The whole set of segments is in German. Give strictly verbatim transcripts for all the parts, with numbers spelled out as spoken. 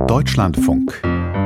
Deutschlandfunk.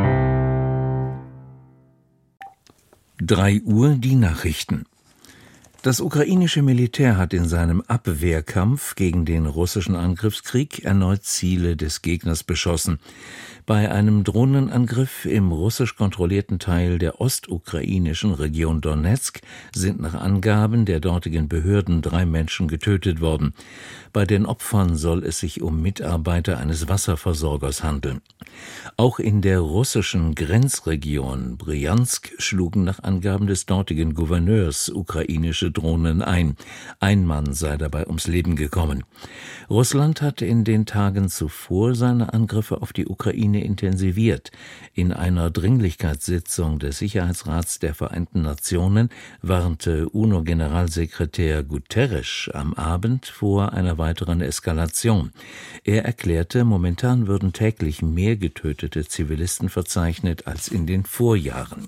drei Uhr die Nachrichten. Das ukrainische Militär hat in seinem Abwehrkampf gegen den russischen Angriffskrieg erneut Ziele des Gegners beschossen. Bei einem Drohnenangriff im russisch kontrollierten Teil der ostukrainischen Region Donezk sind nach Angaben der dortigen Behörden drei Menschen getötet worden. Bei den Opfern soll es sich um Mitarbeiter eines Wasserversorgers handeln. Auch in der russischen Grenzregion Bryansk schlugen nach Angaben des dortigen Gouverneurs ukrainische Drohnen ein. Ein Mann sei dabei ums Leben gekommen. Russland hat in den Tagen zuvor seine Angriffe auf die Ukraine intensiviert. In einer Dringlichkeitssitzung des Sicherheitsrats der Vereinten Nationen warnte UNO-Generalsekretär Guterres am Abend vor einer weiteren Eskalation. Er erklärte, momentan würden täglich mehr getötete Zivilisten verzeichnet als in den Vorjahren.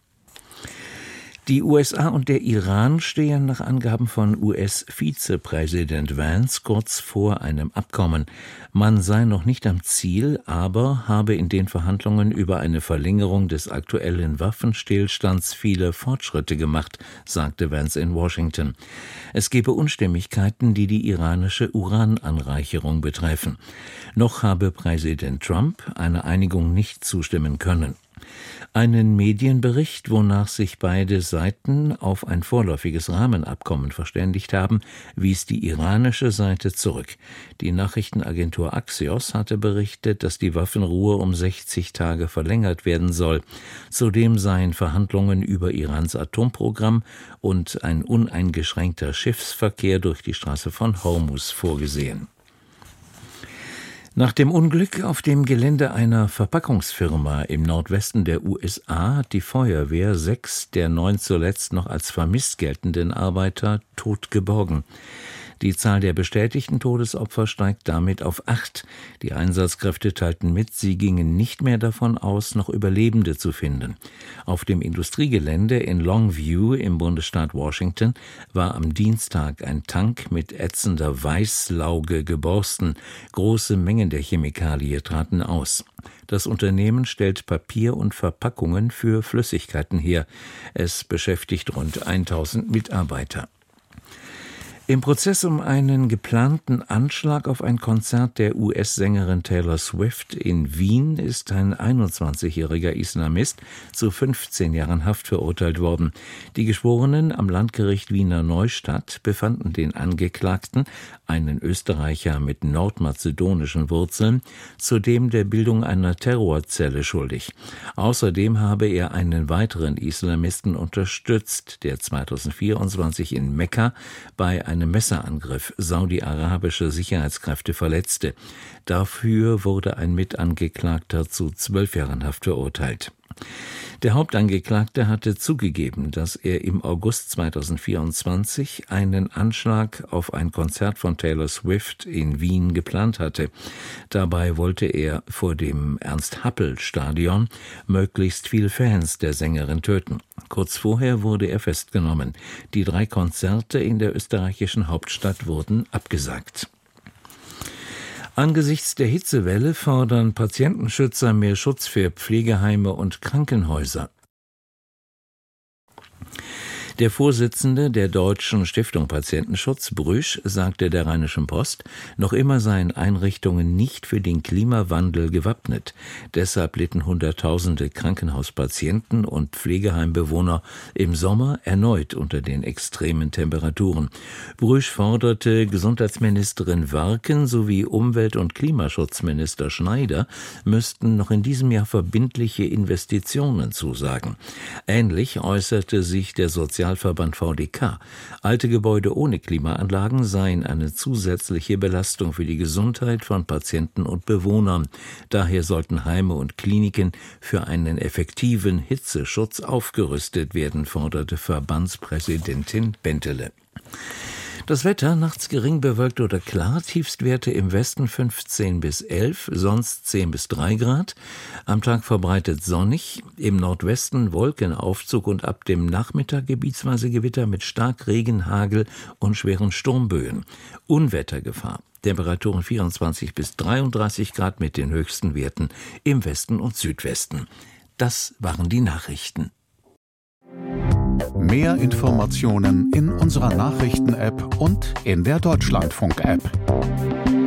Die U S A und der Iran stehen nach Angaben von U S-Vizepräsident Vance kurz vor einem Abkommen. Man sei noch nicht am Ziel, aber habe in den Verhandlungen über eine Verlängerung des aktuellen Waffenstillstands viele Fortschritte gemacht, sagte Vance in Washington. Es gebe Unstimmigkeiten, die die iranische Urananreicherung betreffen. Noch habe Präsident Trump einer Einigung nicht zustimmen können. Einen Medienbericht, wonach sich beide Seiten auf ein vorläufiges Rahmenabkommen verständigt haben, wies die iranische Seite zurück. Die Nachrichtenagentur Axios hatte berichtet, dass die Waffenruhe um sechzig Tage verlängert werden soll. Zudem seien Verhandlungen über Irans Atomprogramm und ein uneingeschränkter Schiffsverkehr durch die Straße von Hormuz vorgesehen. Nach dem Unglück auf dem Gelände einer Verpackungsfirma im Nordwesten der U S A hat die Feuerwehr sechs der neun zuletzt noch als vermisst geltenden Arbeiter tot geborgen. Die Zahl der bestätigten Todesopfer steigt damit auf acht. Die Einsatzkräfte teilten mit, sie gingen nicht mehr davon aus, noch Überlebende zu finden. Auf dem Industriegelände in Longview im Bundesstaat Washington war am Dienstag ein Tank mit ätzender Weißlauge geborsten. Große Mengen der Chemikalie traten aus. Das Unternehmen stellt Papier und Verpackungen für Flüssigkeiten her. Es beschäftigt rund tausend Mitarbeiter. Im Prozess um einen geplanten Anschlag auf ein Konzert der U S-Sängerin Taylor Swift in Wien ist ein einundzwanzigjähriger Islamist zu fünfzehn Jahren Haft verurteilt worden. Die Geschworenen am Landgericht Wiener Neustadt befanden den Angeklagten, einen Österreicher mit nordmazedonischen Wurzeln, zudem der Bildung einer Terrorzelle schuldig. Außerdem habe er einen weiteren Islamisten unterstützt, der zweitausendvierundzwanzig in Mekka bei einem einem Messerangriff saudi-arabische Sicherheitskräfte verletzte. Dafür wurde ein Mitangeklagter zu zwölf Jahren Haft verurteilt. Der Hauptangeklagte hatte zugegeben, dass er im August zweitausendvierundzwanzig einen Anschlag auf ein Konzert von Taylor Swift in Wien geplant hatte. Dabei wollte er vor dem Ernst-Happel-Stadion möglichst viele Fans der Sängerin töten. Kurz vorher wurde er festgenommen. Die drei Konzerte in der österreichischen Hauptstadt wurden abgesagt. Angesichts der Hitzewelle fordern Patientenschützer mehr Schutz für Pflegeheime und Krankenhäuser. Der Vorsitzende der Deutschen Stiftung Patientenschutz, Brüsch, sagte der Rheinischen Post, noch immer seien Einrichtungen nicht für den Klimawandel gewappnet. Deshalb litten Hunderttausende Krankenhauspatienten und Pflegeheimbewohner im Sommer erneut unter den extremen Temperaturen. Brüsch forderte, Gesundheitsministerin Warken sowie Umwelt- und Klimaschutzminister Schneider müssten noch in diesem Jahr verbindliche Investitionen zusagen. Ähnlich äußerte sich der Sozial Sozialverband V D K. Alte Gebäude ohne Klimaanlagen seien eine zusätzliche Belastung für die Gesundheit von Patienten und Bewohnern. Daher sollten Heime und Kliniken für einen effektiven Hitzeschutz aufgerüstet werden, forderte Verbandspräsidentin Bentele. Das Wetter, nachts gering bewölkt oder klar, Tiefstwerte im Westen fünfzehn bis elf, sonst zehn bis drei Grad. Am Tag verbreitet sonnig, im Nordwesten Wolkenaufzug und ab dem Nachmittag gebietsweise Gewitter mit Starkregen, Hagel und schweren Sturmböen. Unwettergefahr. Temperaturen vierundzwanzig bis dreiunddreißig Grad mit den höchsten Werten im Westen und Südwesten. Das waren die Nachrichten. Mehr Informationen in unserer Nachrichten-App und in der Deutschlandfunk-App.